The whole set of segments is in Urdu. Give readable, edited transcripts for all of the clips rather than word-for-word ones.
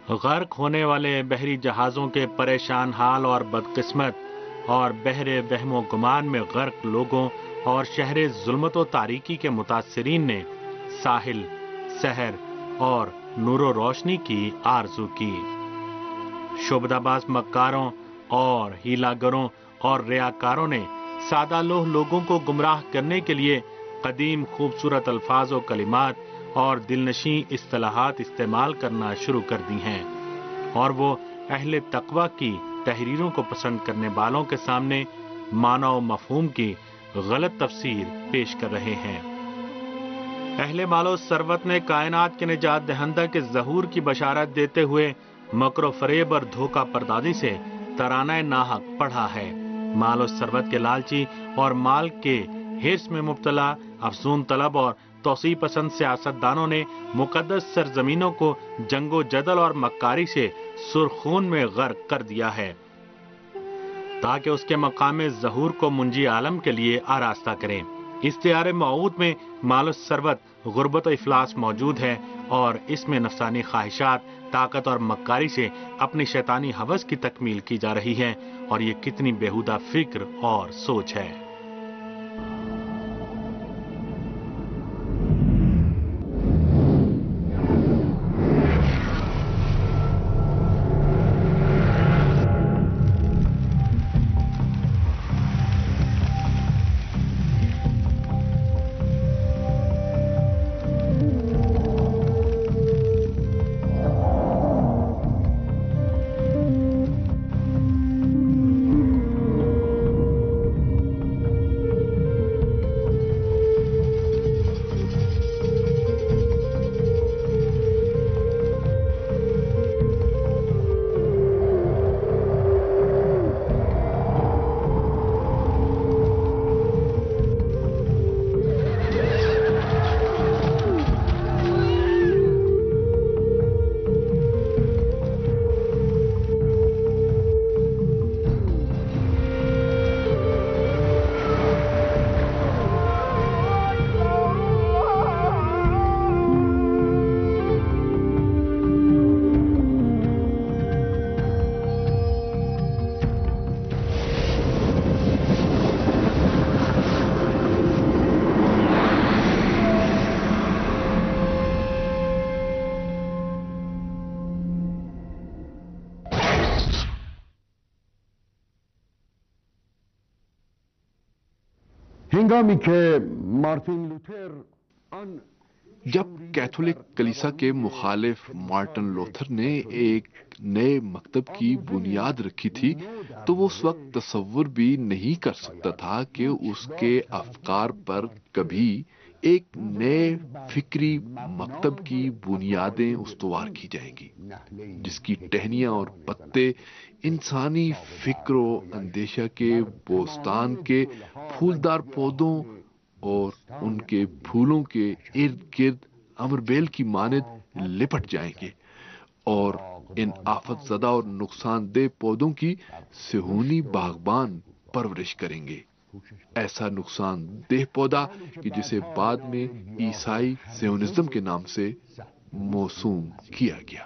غرق ہونے والے بحری جہازوں کے پریشان حال اور بدقسمت اور بحر وہم و گمان میں غرق لوگوں اور شہر ظلمت و تاریکی کے متاثرین نے ساحل، سحر اور نور و روشنی کی آرزو کی۔ شعبدہ باز مکاروں اور ہیلاگروں اور ریاکاروں نے سادہ لوح لوگوں کو گمراہ کرنے کے لیے قدیم خوبصورت الفاظ و کلمات اور دلنشیں اصطلاحات استعمال کرنا شروع کر دی ہیں، اور وہ اہل تقوی کی تحریروں کو پسند کرنے والوں کے سامنے معنی و مفہوم کی غلط تفسیر پیش کر رہے ہیں۔ اہل مال و ثروت نے کائنات کے نجات دہندہ کے ظہور کی بشارت دیتے ہوئے مکر و فریب اور دھوکہ پردازی سے ترانہ ناحق پڑھا ہے۔ مال و ثروت کے لالچی اور مال کے حرص میں مبتلا افزون طلب اور توسیع پسند سیاستدانوں نے مقدس سرزمینوں کو جنگ و جدل اور مکاری سے سرخون میں غرق کر دیا ہے تاکہ اس کے مقام ظہور کو منجی عالم کے لیے آراستہ کریں۔ استعار موعود میں مال و ثروت غربت و افلاس موجود ہے، اور اس میں نفسانی خواہشات، طاقت اور مکاری سے اپنی شیطانی ہوس کی تکمیل کی جا رہی ہے، اور یہ کتنی بیہودہ فکر اور سوچ ہے۔ هنگامی که مارتین لوتر آن جب کیتھولک کلیسا کے مخالف مارٹن لوتھر نے ایک نئے مکتب کی بنیاد رکھی تھی تو وہ اس وقت تصور بھی نہیں کر سکتا تھا کہ اس کے افکار پر کبھی ایک نئے فکری مکتب کی بنیادیں استوار کی جائیں گی، جس کی ٹہنیاں اور پتے انسانی فکر و اندیشہ کے بوستان کے پھولدار پودوں اور ان کے پھولوں کے ارد گرد امر بیل کی مانند لپٹ جائیں گے، اور ان آفت زدہ اور نقصان دہ پودوں کی صہیونی باغبان پرورش کریں گے۔ ایسا نقصان دہ پودا کہ جسے بعد میں عیسائی زیونزم کے نام سے موسوم کیا گیا۔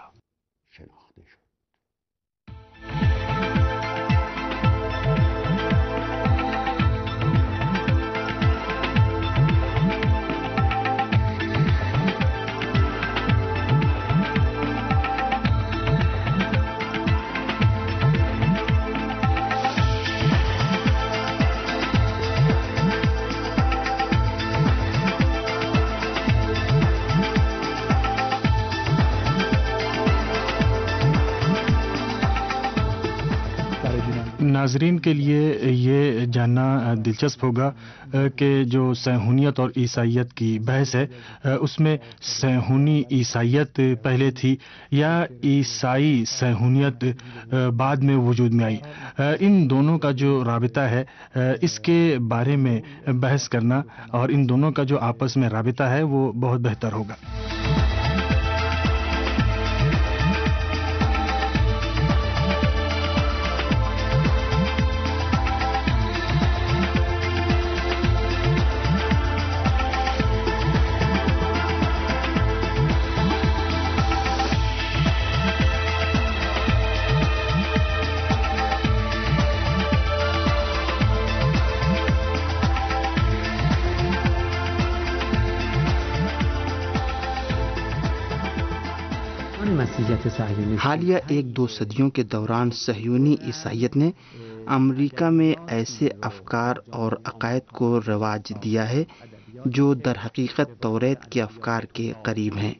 ناظرین کے لیے یہ جاننا دلچسپ ہوگا کہ جو صہیونیت اور عیسائیت کی بحث ہے اس میں صہیونی عیسائیت پہلے تھی یا عیسائی صہیونیت بعد میں وجود میں آئی، ان دونوں کا جو رابطہ ہے اس کے بارے میں بحث کرنا اور ان دونوں کا جو آپس میں رابطہ ہے وہ بہت بہتر ہوگا۔ حالیہ 1-2 صدیوں کے دوران صہیونی عیسائیت نے امریکہ میں ایسے افکار اور عقائد کو رواج دیا ہے جو در حقیقت توریت کے افکار کے قریب ہیں،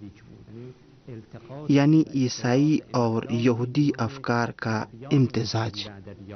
یعنی عیسائی اور یہودی افکار کا امتزاج۔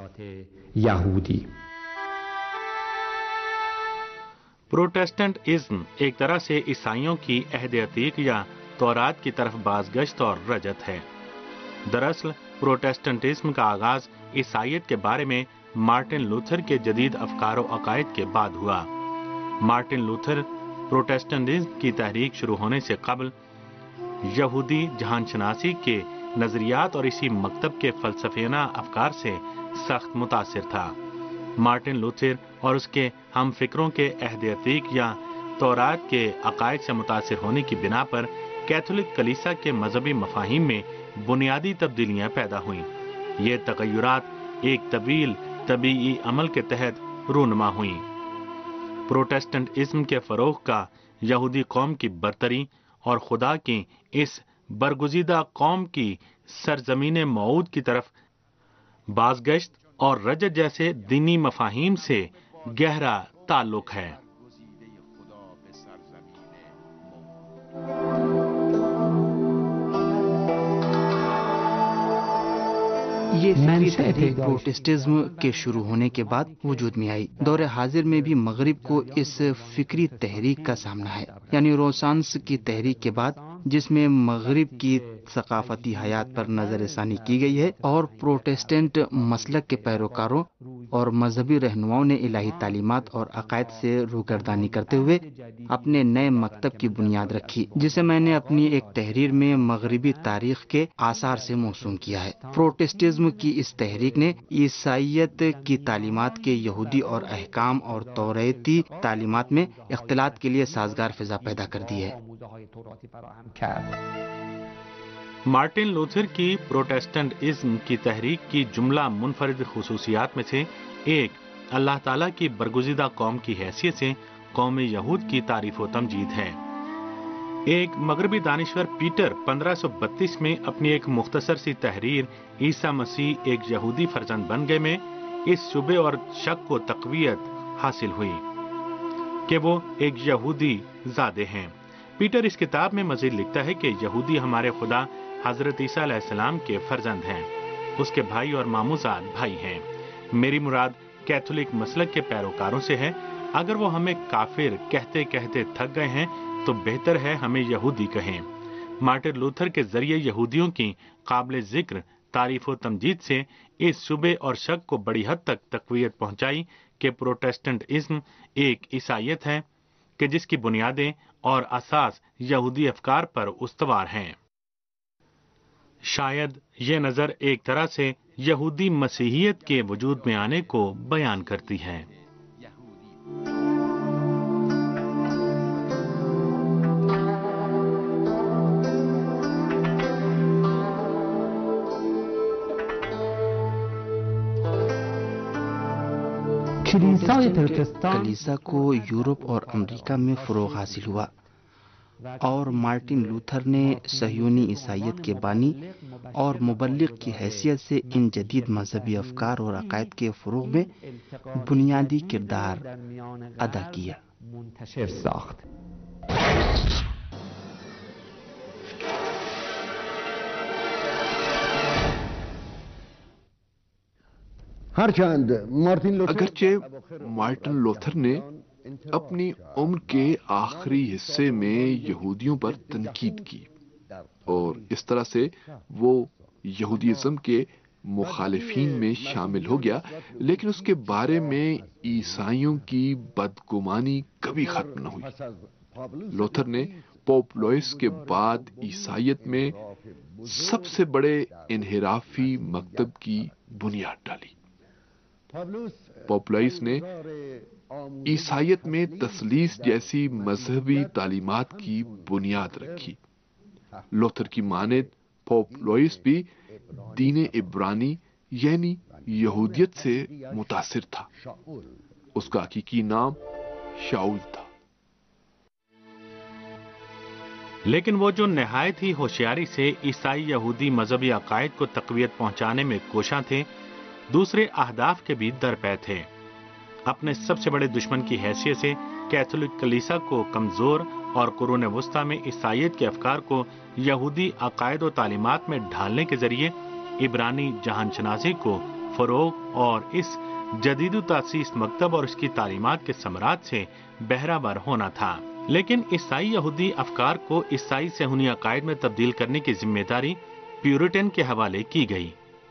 پروٹیسٹنٹ ازم ایک طرح سے عیسائیوں کی عہد عتیق یا تورات کی طرف بازگشت اور رجعت ہے۔ دراصل پروٹیسٹنٹزم کا آغاز عیسائیت کے بارے میں مارٹن لوتھر کے جدید افکار و عقائد کے بعد ہوا۔ مارٹن لوتھر پروٹیسٹنٹزم کی تحریک شروع ہونے سے قبل یہودی جہان شناسی کے نظریات اور اسی مکتب کے فلسفیانہ افکار سے سخت متاثر تھا۔ مارٹن لوتھر اور اس کے ہم فکروں کے عہد عتیق یا تورات کے عقائد سے متاثر ہونے کی بنا پر کیتھولک کلیسا کے مذہبی مفاہیم میں بنیادی تبدیلیاں پیدا ہوئیں۔ یہ تغیرات ایک طویل طبیعی عمل کے تحت رونما ہوئیں۔ پروٹیسٹنٹ ازم کے فروغ کا یہودی قوم کی برتری اور خدا کی اس برگزیدہ قوم کی سرزمین موعود کی طرف بازگشت اور رجعت جیسے دینی مفاہیم سے گہرا تعلق ہے۔ یہ فکری تحریک پروٹسٹنٹزم کے شروع ہونے کے بعد وجود میں آئی۔ دور حاضر میں بھی مغرب کو اس فکری تحریک کا سامنا ہے، یعنی رونسانس کی تحریک کے بعد، جس میں مغرب کی ثقافتی حیات پر نظر ثانی کی گئی ہے اور پروٹسٹنٹ مسلک کے پیروکاروں اور مذہبی رہنماؤں نے الہی تعلیمات اور عقائد سے روگردانی کرتے ہوئے اپنے نئے مکتب کی بنیاد رکھی، جسے میں نے اپنی ایک تحریر میں مغربی تاریخ کے آثار سے موسوم کیا ہے۔ پروٹسٹنٹزم کی اس تحریک نے عیسائیت کی تعلیمات کے یہودی اور احکام اور توریتی تعلیمات میں اختلاط کے لیے سازگار فضا پیدا کر دی ہے۔ مارٹن لوتھر کی پروٹیسٹنٹ ازم کی تحریک کی جملہ منفرد خصوصیات میں سے ایک اللہ تعالیٰ کی برگزیدہ قوم کی حیثیت سے قوم یہود کی تعریف و تمجید ہے۔ ایک مغربی دانشور پیٹر 1532 میں اپنی ایک مختصر سی تحریر عیسیٰ مسیح ایک یہودی فرزند بن گئے میں اس شبے اور شک کو تقویت حاصل ہوئی کہ وہ ایک یہودی زادے ہیں۔ پیٹر اس کتاب میں مزید لکھتا ہے کہ یہودی ہمارے خدا حضرت عیسیٰ علیہ السلام کے فرزند ہیں، اس کے بھائی اور ماموزاد بھائی ہیں۔ میری مراد کیتھولک مسلک کے پیروکاروں سے ہے۔ اگر وہ ہمیں کافر کہتے کہتے تھک گئے ہیں تو بہتر ہے ہمیں یہودی کہیں۔ مارٹن لوتھر کے ذریعے یہودیوں کی قابل ذکر تعریف و تمجید سے اس شبے اور شک کو بڑی حد تک تقویت پہنچائی کہ پروٹیسٹنٹ ازم ایک عیسائیت ہے کہ جس کی بنیادیں اور اساس یہودی افکار پر استوار ہیں۔ شاید یہ نظر ایک طرح سے یہودی مسیحیت کے وجود میں آنے کو بیان کرتی ہے۔ کلیسا کو یورپ اور امریکہ میں فروغ حاصل ہوا اور مارٹن لوتھر نے صہیونی عیسائیت کے بانی اور مبلغ کی حیثیت سے ان جدید مذہبی افکار اور عقائد کے فروغ میں بنیادی کردار ادا کیا۔ اگرچہ مارٹن لوتھر نے اپنی عمر کے آخری حصے میں یہودیوں پر تنقید کی اور اس طرح سے وہ یہودیزم کے مخالفین میں شامل ہو گیا، لیکن اس کے بارے میں عیسائیوں کی بدگمانی کبھی ختم نہ ہوئی۔ لوتھر نے پوپ لوئس کے بعد عیسائیت میں سب سے بڑے انحرافی مکتب کی بنیاد ڈالی۔ پوپ لوئس نے عیسائیت میں تثلیث جیسی مذہبی تعلیمات کی بنیاد رکھی۔ لوتھر کی مانند پوپ لوئس بھی دین عبرانی یعنی یہودیت سے متاثر تھا۔ اس کا حقیقی نام شاؤل تھا۔ لیکن وہ جو نہایت ہی ہوشیاری سے عیسائی یہودی مذہبی عقائد کو تقویت پہنچانے میں کوشاں تھے، دوسرے اہداف کے بھی درپے تھے۔ اپنے سب سے بڑے دشمن کی حیثیت سے کیتھولک کلیسا کو کمزور اور قرون وسطی میں عیسائیت کے افکار کو یہودی عقائد و تعلیمات میں ڈھالنے کے ذریعے عبرانی جہان شناسی کو فروغ اور اس جدید و تاسیس مکتب اور اس کی تعلیمات کے ثمرات سے بہرہ بر ہونا تھا۔ لیکن عیسائی یہودی افکار کو عیسائی صہیونی عقائد میں تبدیل کرنے کی ذمہ داری پیورٹن کے حوالے کی گئی۔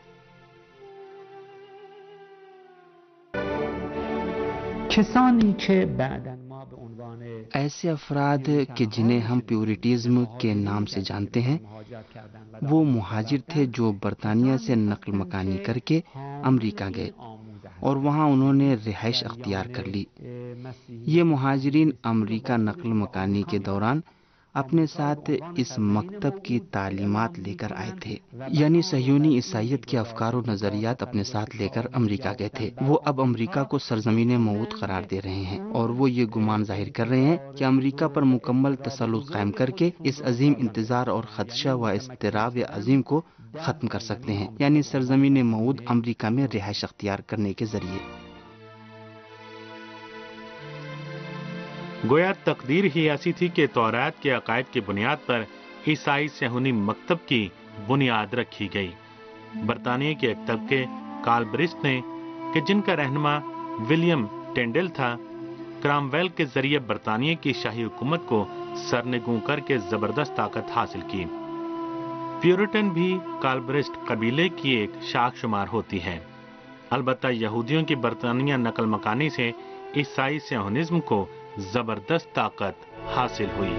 ایسے افراد کہ جنہیں ہم پیورٹیزم کے نام سے جانتے ہیں، وہ مہاجر تھے جو برطانیہ سے نقل مکانی کر کے امریکہ گئے اور وہاں انہوں نے رہائش اختیار کر لی۔ یہ مہاجرین امریکہ نقل مکانی کے دوران اپنے ساتھ اس مکتب کی تعلیمات لے کر آئے تھے، یعنی صہیونی عیسائیت کے افکار و نظریات اپنے ساتھ لے کر امریکہ گئے تھے۔ وہ اب امریکہ کو سرزمین موعود قرار دے رہے ہیں اور وہ یہ گمان ظاہر کر رہے ہیں کہ امریکہ پر مکمل تسلط قائم کر کے اس عظیم انتظار اور خدشہ و اضطراب عظیم کو ختم کر سکتے ہیں، یعنی سرزمین موعود امریکہ میں رہائش اختیار کرنے کے ذریعے۔ گویا تقدیر ہی ایسی تھی کہ تورات کے عقائد کی بنیاد پر عیسائی صہیونی مکتب کی بنیاد رکھی گئی۔ برطانیہ کے ایک طبقے کالبرسٹ نے، کہ جن کا رہنما ولیم ٹینڈل تھا، کرامویل کے ذریعے برطانیہ کی شاہی حکومت کو سرنگوں کر کے زبردست طاقت حاصل کی۔ پیورٹن بھی کالبرسٹ قبیلے کی ایک شاخ شمار ہوتی ہے۔ البتہ یہودیوں کی برطانیہ نقل مکانی سے عیسائی صہیونزم کو زبردست طاقت حاصل ہوئی۔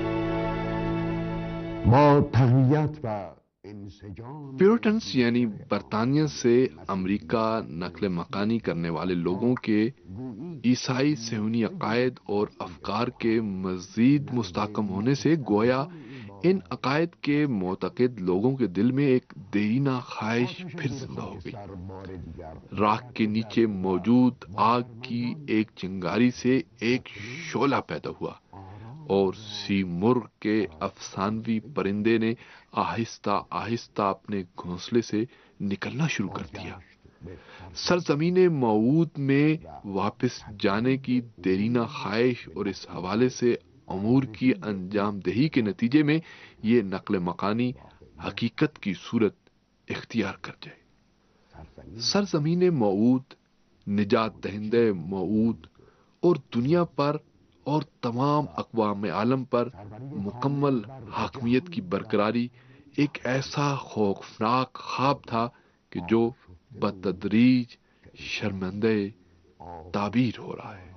پیورٹنس یعنی برطانیہ سے امریکہ نقل مکانی کرنے والے لوگوں کے عیسائی صہیونی عقائد اور افکار کے مزید مستحکم ہونے سے گویا ان عقائد کے معتقد لوگوں کے دل میں ایک دیرینہ خواہش پھر زندہ ہو گئی۔ راکھ کے نیچے موجود آگ کی ایک چنگاری سے ایک شعلہ پیدا ہوا اور سیمرغ کے افسانوی پرندے نے آہستہ آہستہ اپنے گھونسلے سے نکلنا شروع کر دیا۔ سرزمین موعود میں واپس جانے کی دیرینہ خواہش اور اس حوالے سے امور کی انجام دہی کے نتیجے میں یہ نقل مکانی حقیقت کی صورت اختیار کر جائے۔ سرزمین موعود، نجات دہندہ موعود اور دنیا پر اور تمام اقوام عالم پر مکمل حاکمیت کی برقراری ایک ایسا خوفناک خواب تھا کہ جو بتدریج شرمندہ تعبیر ہو رہا ہے۔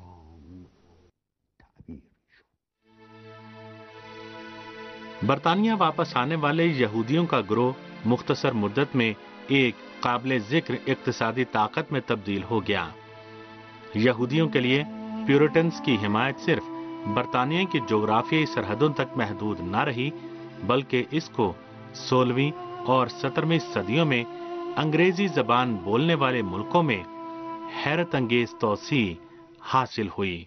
برطانیہ واپس آنے والے یہودیوں کا گروہ مختصر مدت میں ایک قابل ذکر اقتصادی طاقت میں تبدیل ہو گیا۔ یہودیوں کے لیے پیورٹنز کی حمایت صرف برطانیہ کی جغرافیائی سرحدوں تک محدود نہ رہی، بلکہ اس کو 16ویں اور 17ویں صدیوں میں انگریزی زبان بولنے والے ملکوں میں حیرت انگیز توسیع حاصل ہوئی۔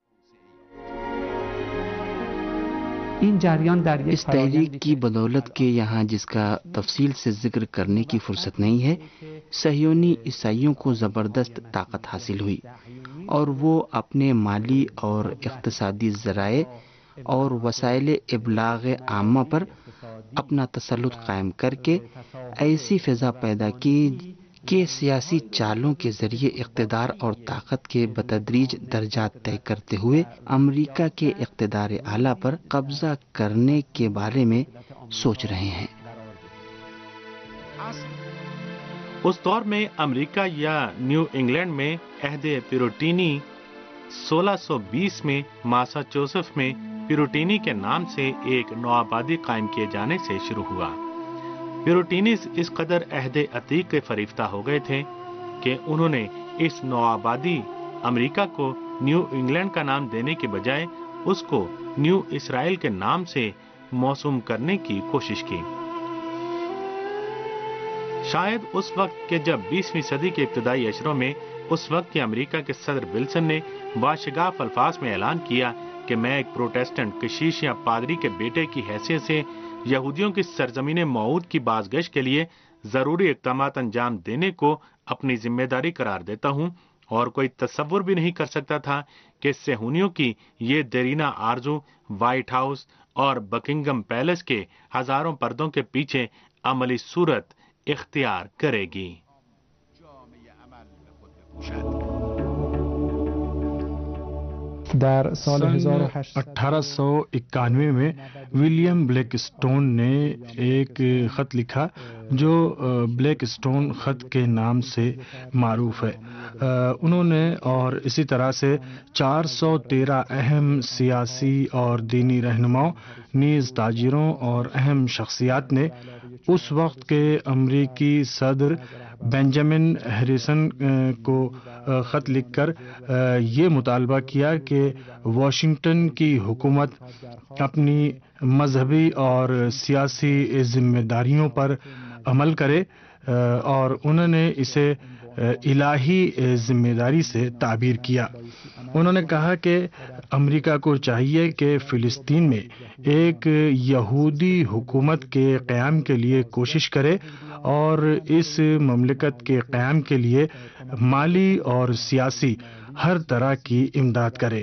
اس تحریک کی بدولت کے یہاں جس کا تفصیل سے ذکر کرنے کی فرصت نہیں ہے، صہیونی عیسائیوں کو زبردست طاقت حاصل ہوئی اور وہ اپنے مالی اور اقتصادی ذرائع اور وسائل ابلاغ عامہ پر اپنا تسلط قائم کر کے ایسی فضا پیدا کی کہ سیاسی چالوں کے ذریعے اقتدار اور طاقت کے بتدریج درجات طے کرتے ہوئے امریکہ کے اقتدار اعلیٰ پر قبضہ کرنے کے بارے میں سوچ رہے ہیں۔ اس دور میں امریکہ یا نیو انگلینڈ میں عہد پیروٹینی 1620 میں ماساچوسٹس میں پیروٹینی کے نام سے ایک نوآبادی قائم کیے جانے سے شروع ہوا۔ پیروٹینیز اس قدر عہد عتیق کے فریفتہ ہو گئے تھے کہ انہوں نے اس نوآبادی امریکہ کو نیو انگلینڈ کا نام دینے کے بجائے اس کو نیو اسرائیل کے نام سے موسوم کرنے کی کوشش کی۔ شاید اس وقت کہ جب 20ویں صدی کے ابتدائی اشروں میں اس وقت کے امریکہ کے صدر ولسن نے باشگاف الفاظ میں اعلان کیا کہ میں ایک پروٹیسٹنٹ کشیش یا پادری کے بیٹے کی حیثیت سے یہودیوں کی سرزمین موعود کی بازگشت کے لیے ضروری اقدامات انجام دینے کو اپنی ذمہ داری قرار دیتا ہوں، اور کوئی تصور بھی نہیں کر سکتا تھا کہ صہیونیوں کی یہ دیرینہ آرزو وائٹ ہاؤس اور بکنگم پیلس کے ہزاروں پردوں کے پیچھے عملی صورت اختیار کرے گی۔ در سال 1891 میں ولیم بلیک اسٹون نے ایک خط لکھا جو بلیک اسٹون خط کے نام سے معروف ہے۔ انہوں نے اور اسی طرح سے 413 اہم سیاسی اور دینی رہنماؤں نیز تاجروں اور اہم شخصیات نے اس وقت کے امریکی صدر بینجامن ہیریسن کو خط لکھ کر یہ مطالبہ کیا کہ واشنگٹن کی حکومت اپنی مذہبی اور سیاسی ذمہ داریوں پر عمل کرے، اور انہوں نے اسے الہی ذمہ داری سے تعبیر کیا۔ انہوں نے کہا کہ امریکہ کو چاہیے کہ فلسطین میں ایک یہودی حکومت کے قیام کے لیے کوشش کرے اور اس مملکت کے قیام کے لیے مالی اور سیاسی ہر طرح کی امداد کرے۔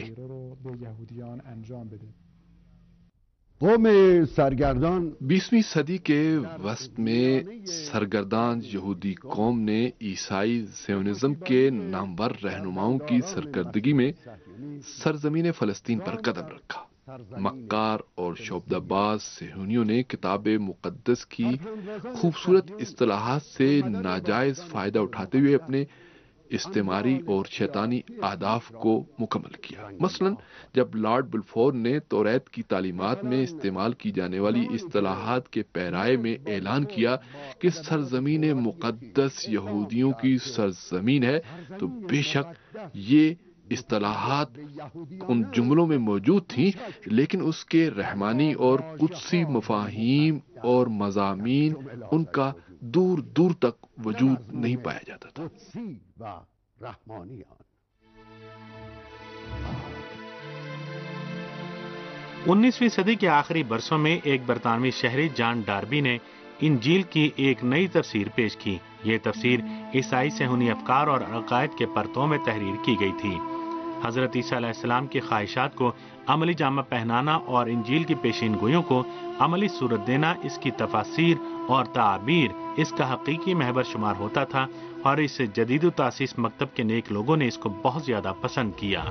قوم سرگردان 20ویں صدی کے وسط میں سرگردان یہودی قوم نے عیسائی زیونزم کے نامور رہنماؤں کی سرکردگی میں سرزمین فلسطین پر قدم رکھا۔ مکار اور شعبدہ باز صہیونیوں نے کتاب مقدس کی خوبصورت اصطلاحات سے ناجائز فائدہ اٹھاتے ہوئے اپنے استعماری اور شیطانی اہداف کو مکمل کیا۔ مثلا جب لارڈ بلفور نے توریت کی تعلیمات میں استعمال کی جانے والی اصطلاحات کے پیرائے میں اعلان کیا کہ سرزمین مقدس یہودیوں کی سرزمین ہے، تو بے شک یہ اصطلاحات ان جملوں میں موجود تھیں، لیکن اس کے رحمانی اور قدسی مفاہیم اور مضامین ان کا دور دور تک وجود نہیں پایا جاتا تھا۔ 19ویں صدی کے آخری برسوں میں ایک برطانوی شہری جان ڈاربی نے انجیل کی ایک نئی تفسیر پیش کی۔ یہ تفسیر عیسائی صہیونی افکار اور عقائد کے پرتوں میں تحریر کی گئی تھی۔ حضرت عیسیٰ علیہ السلام کی خواہشات کو عملی جامہ پہنانا اور انجیل کی پیشین گوئیوں کو عملی صورت دینا اس کی تفاسیر اور تعابیر اس کا حقیقی محور شمار ہوتا تھا، اور اس جدید و تاسیس مکتب کے نیک لوگوں نے اس کو بہت زیادہ پسند کیا۔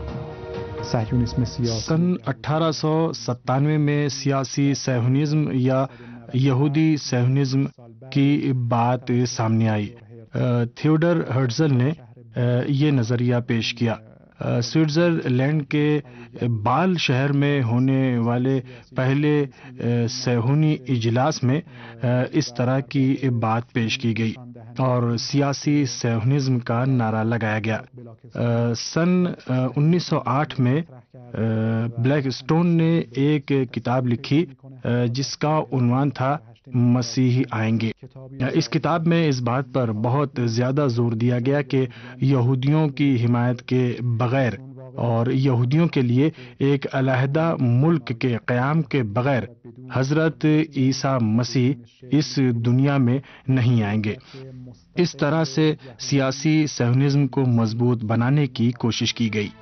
سن 1897 میں سیاسی صہیونزم یا یہودی صہیونزم کی بات سامنے آئی۔ تھیوڈر ہرٹزل نے یہ نظریہ پیش کیا۔ سوئٹزرلینڈ کے بال شہر میں ہونے والے پہلے صہیونی اجلاس میں اس طرح کی بات پیش کی گئی اور سیاسی صہیونزم کا نعرہ لگایا گیا۔ سن 1908 میں بلیک اسٹون نے ایک کتاب لکھی جس کا عنوان تھا مسیحی آئیں گے۔ اس کتاب میں اس بات پر بہت زیادہ زور دیا گیا کہ یہودیوں کی حمایت کے بغیر اور یہودیوں کے لیے ایک علیحدہ ملک کے قیام کے بغیر حضرت عیسیٰ مسیح اس دنیا میں نہیں آئیں گے۔ اس طرح سے سیاسی صہیونزم کو مضبوط بنانے کی کوشش کی گئی۔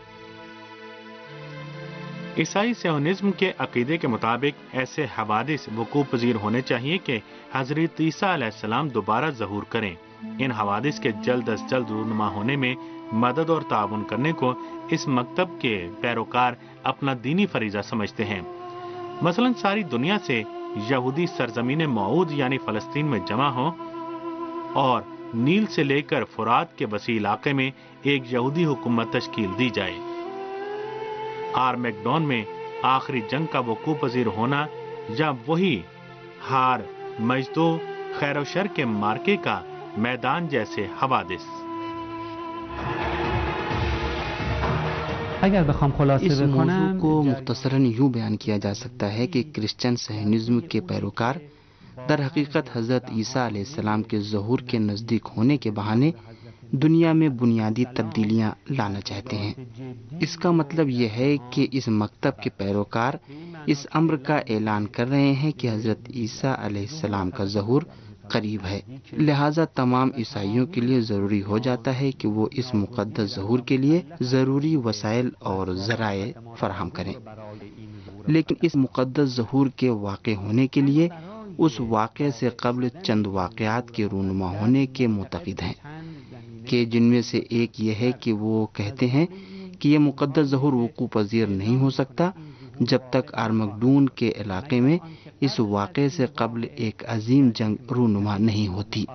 عیسائی صہیونزم کے عقیدے کے مطابق ایسے حوادث وقوع پذیر ہونے چاہیے کہ حضرت عیسیٰ علیہ السلام دوبارہ ظہور کریں۔ ان حوادث کے جلد از جلد رونما ہونے میں مدد اور تعاون کرنے کو اس مکتب کے پیروکار اپنا دینی فریضہ سمجھتے ہیں۔ مثلا ساری دنیا سے یہودی سرزمین موعود یعنی فلسطین میں جمع ہوں اور نیل سے لے کر فرات کے وسیع علاقے میں ایک یہودی حکومت تشکیل دی جائے۔ آرمیگڈون میں آخری جنگ کا وقوع پذیر ہونا یا وہی ہار مجدو خیر و شر کے مارکے کا میدان جیسے حوادث۔ اس موضوع کو مختصراً یوں بیان کیا جا سکتا ہے کہ کرسچن صہیونزم کے پیروکار در حقیقت حضرت عیسیٰ علیہ السلام کے ظہور کے نزدیک ہونے کے بہانے دنیا میں بنیادی تبدیلیاں لانا چاہتے ہیں۔ اس کا مطلب یہ ہے کہ اس مکتب کے پیروکار اس امر کا اعلان کر رہے ہیں کہ حضرت عیسیٰ علیہ السلام کا ظہور قریب ہے، لہٰذا تمام عیسائیوں کے لیے ضروری ہو جاتا ہے کہ وہ اس مقدس ظہور کے لیے ضروری وسائل اور ذرائع فراہم کریں۔ لیکن اس مقدس ظہور کے واقع ہونے کے لیے اس واقعے سے قبل چند واقعات کے رونما ہونے کے معتقد ہیں، کہ جن میں سے ایک یہ ہے کہ وہ کہتے ہیں کہ یہ مقدس ظہور وقوع پذیر نہیں ہو سکتا جب تک آرمگڈون کے علاقے میں اس واقعے سے قبل ایک عظیم جنگ رونما نہیں ہوتی۔